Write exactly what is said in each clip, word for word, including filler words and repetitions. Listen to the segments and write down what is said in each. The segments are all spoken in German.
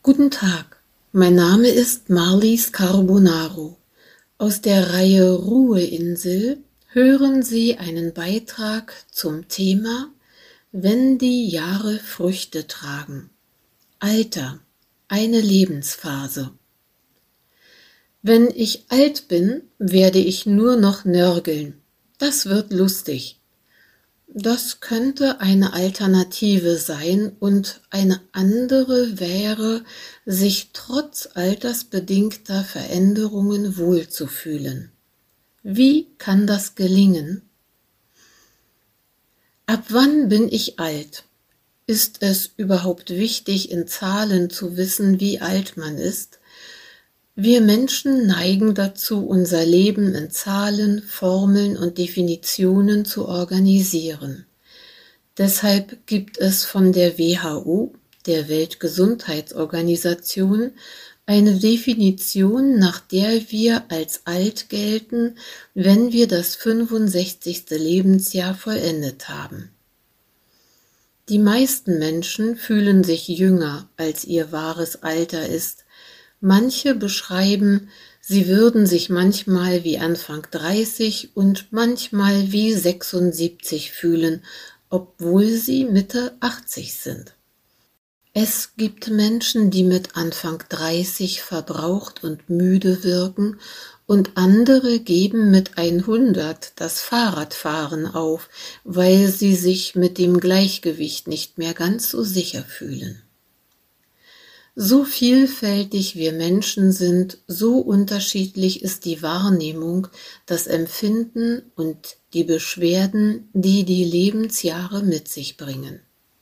Guten Tag, mein Name ist Marlies Carbonaro. Aus der Reihe Ruheinsel hören Sie einen Beitrag zum Thema Wenn die Jahre Früchte tragen. Alter, eine Lebensphase. Wenn ich alt bin, werde ich nur noch nörgeln. Das wird lustig. Das könnte eine Alternative sein und eine andere wäre, sich trotz altersbedingter Veränderungen wohlzufühlen. Wie kann das gelingen? Ab wann bin ich alt? Ist es überhaupt wichtig, in Zahlen zu wissen, wie alt man ist? Wir Menschen neigen dazu, unser Leben in Zahlen, Formeln und Definitionen zu organisieren. Deshalb gibt es von der W H O, der Weltgesundheitsorganisation, eine Definition, nach der wir als alt gelten, wenn wir das fünfundsechzigste Lebensjahr vollendet haben. Die meisten Menschen fühlen sich jünger, als ihr wahres Alter ist. Manche beschreiben, sie würden sich manchmal wie Anfang dreißig und manchmal wie sechsundsiebzig fühlen, obwohl sie Mitte achtzig sind. Es gibt Menschen, die mit Anfang dreißig verbraucht und müde wirken, und andere geben mit hundert das Fahrradfahren auf, weil sie sich mit dem Gleichgewicht nicht mehr ganz so sicher fühlen. So vielfältig wir Menschen sind, so unterschiedlich ist die Wahrnehmung, das Empfinden und die Beschwerden, die die Lebensjahre mit sich bringen.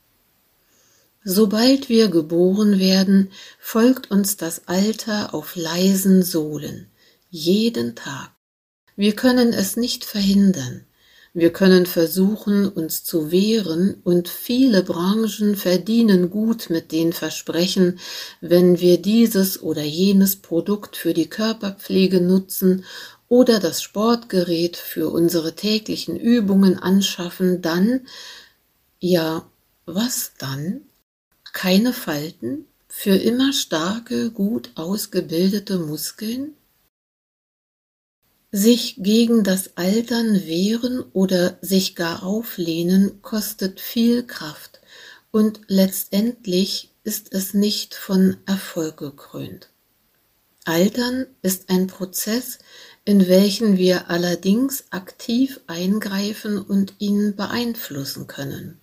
Sobald wir geboren werden, folgt uns das Alter auf leisen Sohlen, jeden Tag. Wir können es nicht verhindern. Wir können versuchen, uns zu wehren, und viele Branchen verdienen gut mit den Versprechen, wenn wir dieses oder jenes Produkt für die Körperpflege nutzen oder das Sportgerät für unsere täglichen Übungen anschaffen, dann, ja, was dann? Keine Falten? Für immer starke, gut ausgebildete Muskeln? Sich gegen das Altern wehren oder sich gar auflehnen kostet viel Kraft, und letztendlich ist es nicht von Erfolg gekrönt. Altern ist ein Prozess, in welchen wir allerdings aktiv eingreifen und ihn beeinflussen können.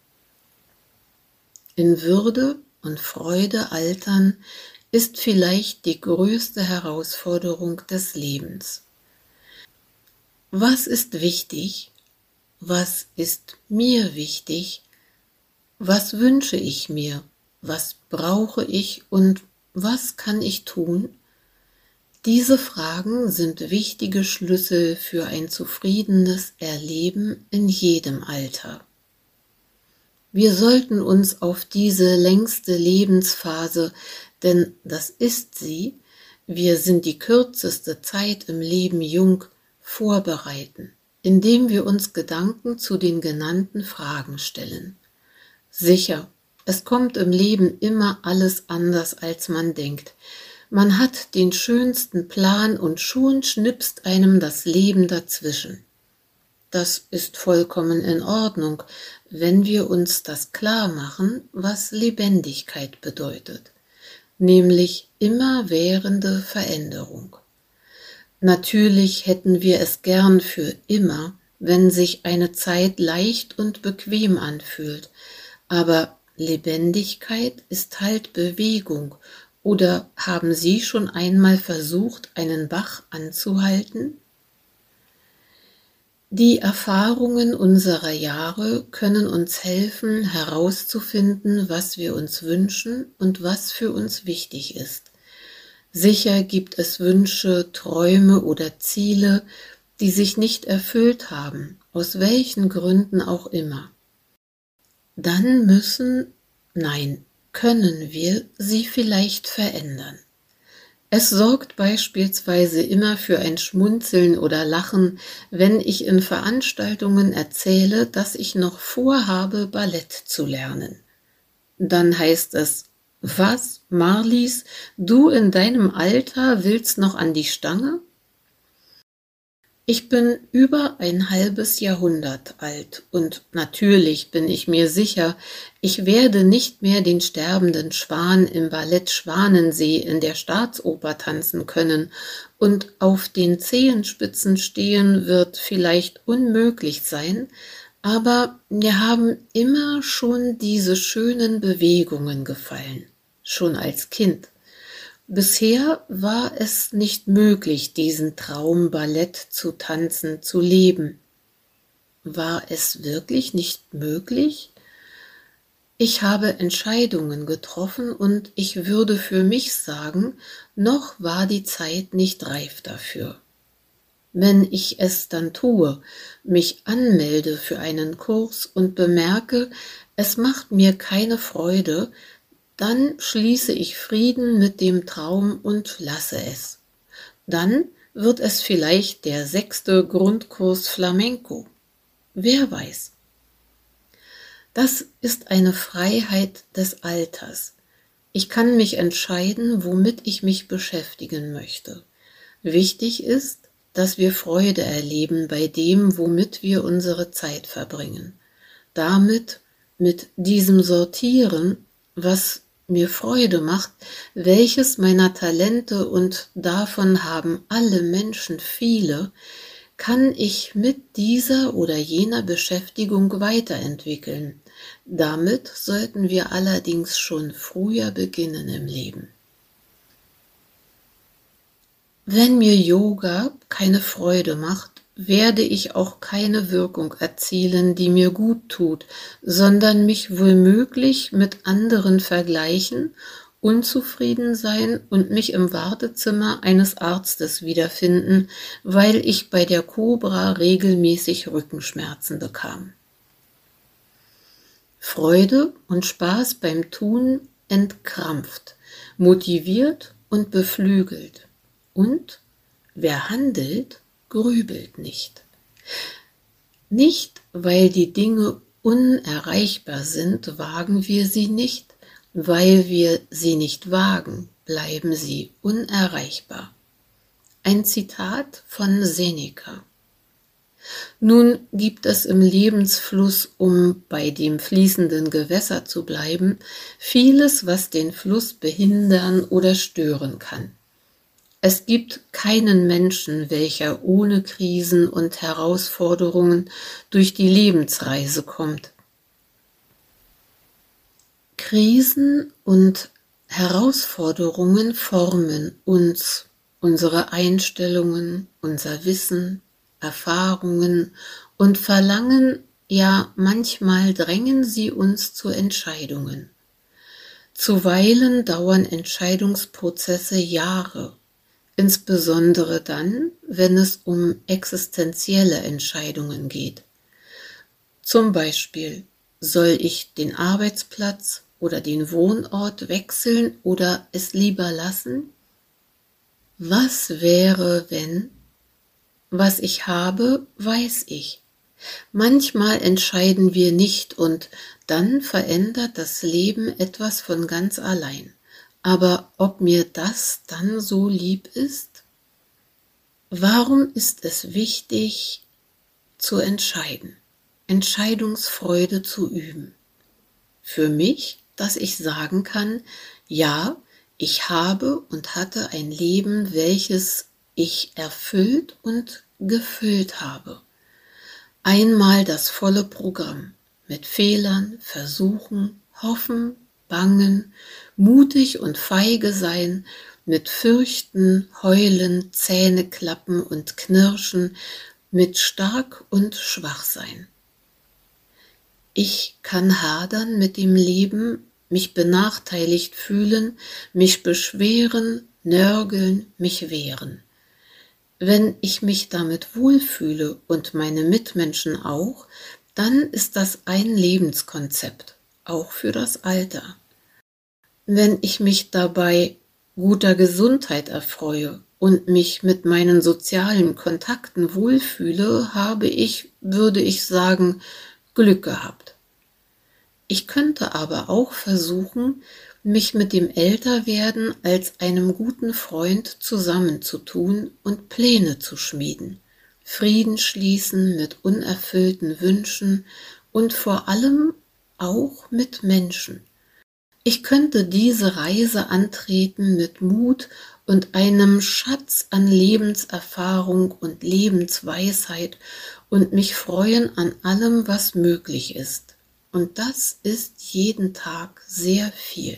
In Würde und Freude altern ist vielleicht die größte Herausforderung des Lebens. Was ist wichtig? Was ist mir wichtig? Was wünsche ich mir? Was brauche ich und was kann ich tun? Diese Fragen sind wichtige Schlüssel für ein zufriedenes Erleben in jedem Alter. Wir sollten uns auf diese längste Lebensphase, denn das ist sie, wir sind die kürzeste Zeit im Leben jung, vorbereiten, indem wir uns Gedanken zu den genannten Fragen stellen. Sicher, es kommt im Leben immer alles anders, als man denkt. Man hat den schönsten Plan und schon schnipst einem das Leben dazwischen. Das ist vollkommen in Ordnung, wenn wir uns das klar machen, was Lebendigkeit bedeutet, nämlich immerwährende Veränderung. Natürlich hätten wir es gern für immer, wenn sich eine Zeit leicht und bequem anfühlt, aber Lebendigkeit ist halt Bewegung. Oder haben Sie schon einmal versucht, einen Bach anzuhalten? Die Erfahrungen unserer Jahre können uns helfen, herauszufinden, was wir uns wünschen und was für uns wichtig ist. Sicher gibt es Wünsche, Träume oder Ziele, die sich nicht erfüllt haben, aus welchen Gründen auch immer. Dann müssen, nein, können wir sie vielleicht verändern. Es sorgt beispielsweise immer für ein Schmunzeln oder Lachen, wenn ich in Veranstaltungen erzähle, dass ich noch vorhabe, Ballett zu lernen. Dann heißt es, Was, Marlies, du in deinem Alter willst noch an die Stange? Ich bin über ein halbes Jahrhundert alt und natürlich bin ich mir sicher, ich werde nicht mehr den sterbenden Schwan im Ballett Schwanensee in der Staatsoper tanzen können und auf den Zehenspitzen stehen wird vielleicht unmöglich sein, aber mir haben immer schon diese schönen Bewegungen gefallen, schon als Kind. Bisher war es nicht möglich, diesen Traum Ballett zu tanzen, zu leben. War es wirklich nicht möglich? Ich habe Entscheidungen getroffen und ich würde für mich sagen, noch war die Zeit nicht reif dafür. Wenn ich es dann tue, mich anmelde für einen Kurs und bemerke, es macht mir keine Freude, dann schließe ich Frieden mit dem Traum und lasse es. Dann wird es vielleicht der sechste Grundkurs Flamenco. Wer weiß? Das ist eine Freiheit des Alters. Ich kann mich entscheiden, womit ich mich beschäftigen möchte. Wichtig ist, dass wir Freude erleben bei dem, womit wir unsere Zeit verbringen. Damit, mit diesem Sortieren, was mir Freude macht, welches meiner Talente, und davon haben alle Menschen viele, kann ich mit dieser oder jener Beschäftigung weiterentwickeln. Damit sollten wir allerdings schon früher beginnen im Leben. Wenn mir Yoga keine Freude macht, werde ich auch keine Wirkung erzielen, die mir gut tut, sondern mich womöglich mit anderen vergleichen, unzufrieden sein und mich im Wartezimmer eines Arztes wiederfinden, weil ich bei der Cobra regelmäßig Rückenschmerzen bekam. Freude und Spaß beim Tun entkrampft, motiviert und beflügelt. Und wer handelt, grübelt nicht. Nicht, weil die Dinge unerreichbar sind, wagen wir sie nicht, weil wir sie nicht wagen, bleiben sie unerreichbar. Ein Zitat von Seneca. Nun gibt es im Lebensfluss, um bei dem fließenden Gewässer zu bleiben, vieles, was den Fluss behindern oder stören kann. Es gibt keinen Menschen, welcher ohne Krisen und Herausforderungen durch die Lebensreise kommt. Krisen und Herausforderungen formen uns, unsere Einstellungen, unser Wissen, Erfahrungen und Verlangen, ja manchmal drängen sie uns zu Entscheidungen. Zuweilen dauern Entscheidungsprozesse Jahre. Insbesondere dann, wenn es um existenzielle Entscheidungen geht. Zum Beispiel, soll ich den Arbeitsplatz oder den Wohnort wechseln oder es lieber lassen? Was wäre, wenn? Was ich habe, weiß ich. Manchmal entscheiden wir nicht und dann verändert das Leben etwas von ganz allein. Aber ob mir das dann so lieb ist? Warum ist es wichtig, zu entscheiden, Entscheidungsfreude zu üben? Für mich, dass ich sagen kann, ja, ich habe und hatte ein Leben, welches ich erfüllt und gefüllt habe. Einmal das volle Programm mit Fehlern, Versuchen, Hoffen, Bangen, mutig und feige sein, mit Fürchten, Heulen, Zähneklappen und Knirschen, mit stark und schwach sein. Ich kann hadern mit dem Leben, mich benachteiligt fühlen, mich beschweren, nörgeln, mich wehren. Wenn ich mich damit wohlfühle und meine Mitmenschen auch, dann ist das ein Lebenskonzept, auch für das Alter. Wenn ich mich dabei guter Gesundheit erfreue und mich mit meinen sozialen Kontakten wohlfühle, habe ich, würde ich sagen, Glück gehabt. Ich könnte aber auch versuchen, mich mit dem Älterwerden als einem guten Freund zusammenzutun und Pläne zu schmieden, Frieden schließen mit unerfüllten Wünschen und vor allem auch mit Menschen. Ich könnte diese Reise antreten mit Mut und einem Schatz an Lebenserfahrung und Lebensweisheit und mich freuen an allem, was möglich ist. Und das ist jeden Tag sehr viel.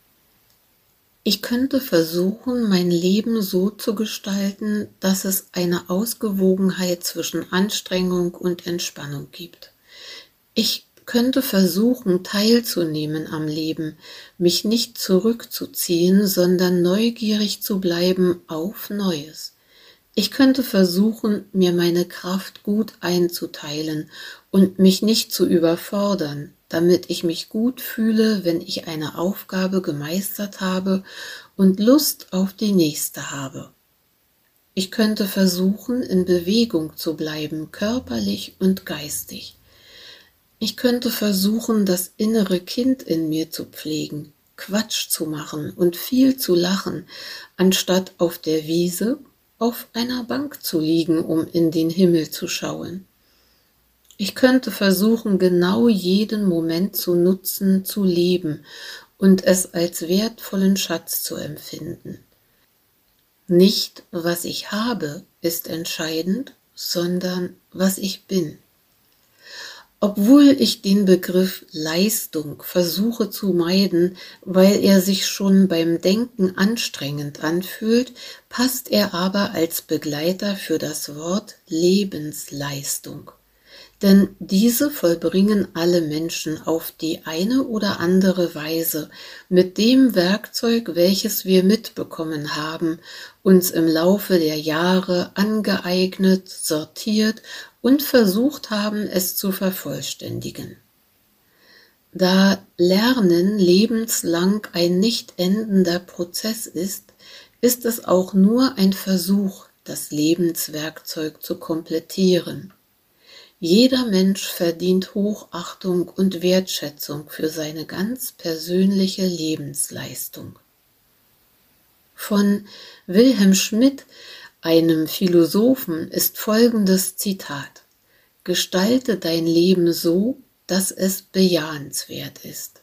Ich könnte versuchen, mein Leben so zu gestalten, dass es eine Ausgewogenheit zwischen Anstrengung und Entspannung gibt. Ich könnte versuchen, teilzunehmen am Leben, mich nicht zurückzuziehen, sondern neugierig zu bleiben auf Neues. Ich könnte versuchen, mir meine Kraft gut einzuteilen und mich nicht zu überfordern, damit ich mich gut fühle, wenn ich eine Aufgabe gemeistert habe und Lust auf die nächste habe. Ich könnte versuchen, in Bewegung zu bleiben, körperlich und geistig. Ich könnte versuchen, das innere Kind in mir zu pflegen, Quatsch zu machen und viel zu lachen, anstatt auf der Wiese auf einer Bank zu liegen, um in den Himmel zu schauen. Ich könnte versuchen, genau jeden Moment zu nutzen, zu leben und es als wertvollen Schatz zu empfinden. Nicht, was ich habe, ist entscheidend, sondern was ich bin. Obwohl ich den Begriff Leistung versuche zu meiden, weil er sich schon beim Denken anstrengend anfühlt, passt er aber als Begleiter für das Wort Lebensleistung. Denn diese vollbringen alle Menschen auf die eine oder andere Weise mit dem Werkzeug, welches wir mitbekommen haben, uns im Laufe der Jahre angeeignet, sortiert und versucht haben, es zu vervollständigen. Da Lernen lebenslang ein nicht endender Prozess ist, ist es auch nur ein Versuch, das Lebenswerkzeug zu komplettieren. Jeder Mensch verdient Hochachtung und Wertschätzung für seine ganz persönliche Lebensleistung. Von Wilhelm Schmidt, einem Philosophen, ist folgendes Zitat: Gestalte dein Leben so, dass es bejahenswert ist.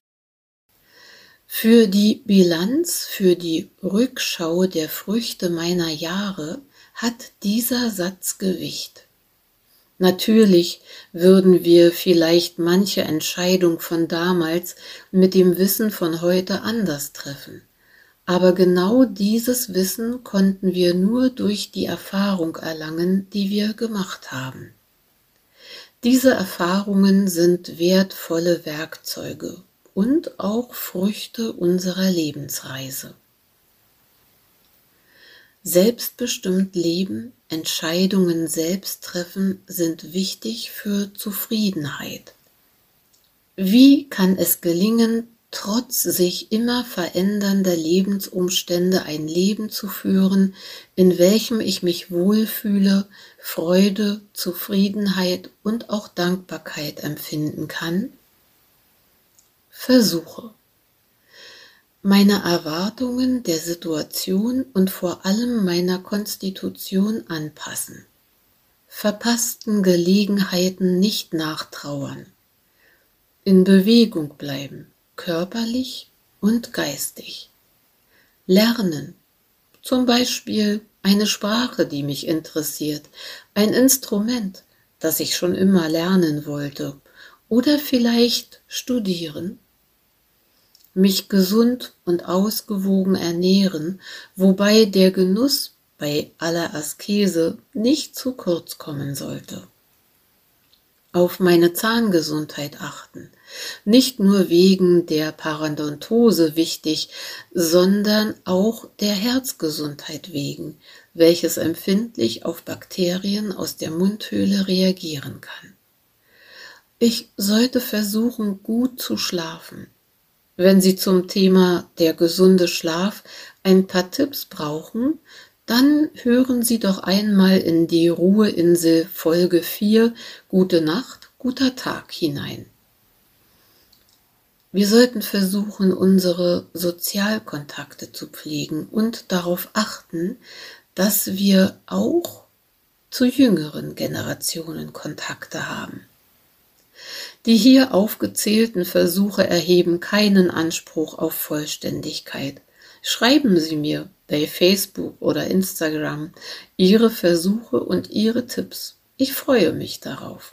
Für die Bilanz, für die Rückschau der Früchte meiner Jahre hat dieser Satz Gewicht. Natürlich würden wir vielleicht manche Entscheidung von damals mit dem Wissen von heute anders treffen. Aber genau dieses Wissen konnten wir nur durch die Erfahrung erlangen, die wir gemacht haben. Diese Erfahrungen sind wertvolle Werkzeuge und auch Früchte unserer Lebensreise. Selbstbestimmt leben, Entscheidungen selbst treffen, sind wichtig für Zufriedenheit. Wie kann es gelingen, trotz sich immer verändernder Lebensumstände ein Leben zu führen, in welchem ich mich wohlfühle, Freude, Zufriedenheit und auch Dankbarkeit empfinden kann? Versuche. Meine Erwartungen der Situation und vor allem meiner Konstitution anpassen. Verpassten Gelegenheiten nicht nachtrauern. In Bewegung bleiben, körperlich und geistig. Lernen, zum Beispiel eine Sprache, die mich interessiert, ein Instrument, das ich schon immer lernen wollte, oder vielleicht studieren. Mich gesund und ausgewogen ernähren, wobei der Genuss bei aller Askese nicht zu kurz kommen sollte. Auf meine Zahngesundheit achten, nicht nur wegen der Parodontose wichtig, sondern auch der Herzgesundheit wegen, welches empfindlich auf Bakterien aus der Mundhöhle reagieren kann. Ich sollte versuchen, gut zu schlafen. Wenn Sie zum Thema der gesunde Schlaf ein paar Tipps brauchen, dann hören Sie doch einmal in die Ruheinsel Folge vier Gute Nacht, guter Tag hinein. Wir sollten versuchen, unsere Sozialkontakte zu pflegen und darauf achten, dass wir auch zu jüngeren Generationen Kontakte haben. Die hier aufgezählten Versuche erheben keinen Anspruch auf Vollständigkeit. Schreiben Sie mir bei Facebook oder Instagram Ihre Versuche und Ihre Tipps. Ich freue mich darauf.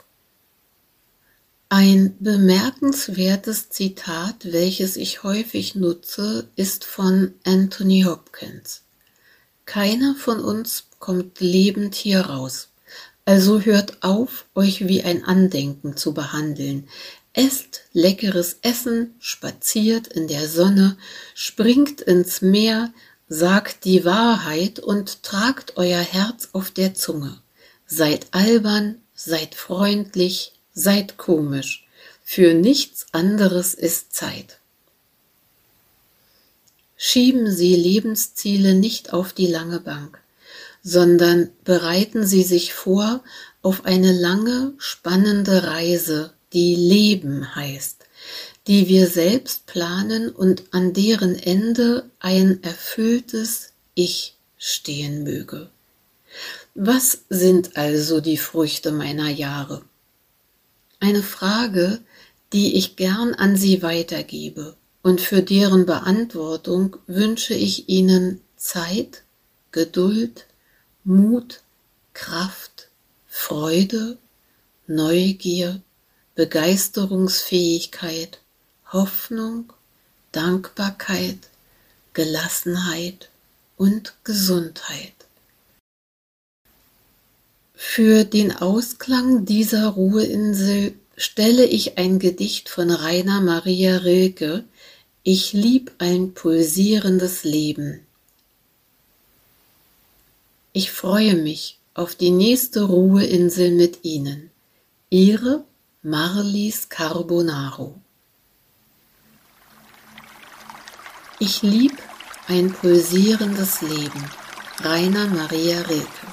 Ein bemerkenswertes Zitat, welches ich häufig nutze, ist von Anthony Hopkins. Keiner von uns kommt lebend hier raus. Also hört auf, euch wie ein Andenken zu behandeln. Esst leckeres Essen, spaziert in der Sonne, springt ins Meer, sagt die Wahrheit und tragt euer Herz auf der Zunge. Seid albern, seid freundlich, seid komisch. Für nichts anderes ist Zeit. Schieben Sie Lebensziele nicht auf die lange Bank, sondern bereiten Sie sich vor auf eine lange, spannende Reise, die Leben heißt, die wir selbst planen und an deren Ende ein erfülltes Ich stehen möge. Was sind also die Früchte meiner Jahre? Eine Frage, die ich gern an Sie weitergebe und für deren Beantwortung wünsche ich Ihnen Zeit, Geduld, Mut, Kraft, Freude, Neugier, Begeisterungsfähigkeit, Hoffnung, Dankbarkeit, Gelassenheit und Gesundheit. Für den Ausklang dieser Ruheinsel stelle ich ein Gedicht von Rainer Maria Rilke, Ich lieb ein pulsierendes Leben. Ich freue mich auf die nächste Ruheinsel mit Ihnen. Ihre Marlies Carbonaro. Ich lieb ein pulsierendes Leben. Rainer Maria Rilke.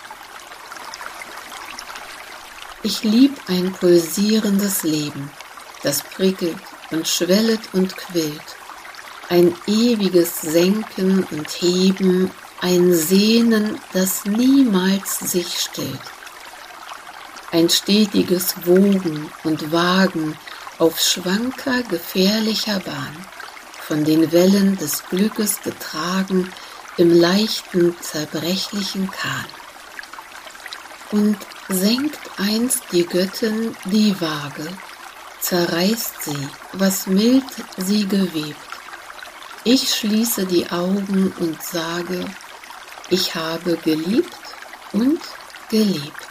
Ich lieb ein pulsierendes Leben, das prickelt und schwellet und quillt. Ein ewiges Senken und Heben, ein Sehnen, das niemals sich stillt. Ein stetiges Wogen und Wagen auf schwanker, gefährlicher Bahn, von den Wellen des Glückes getragen im leichten, zerbrechlichen Kahn. Und senkt einst die Göttin die Waage, zerreißt sie, was mild sie gewebt. Ich schließe die Augen und sage, ich habe geliebt und gelebt.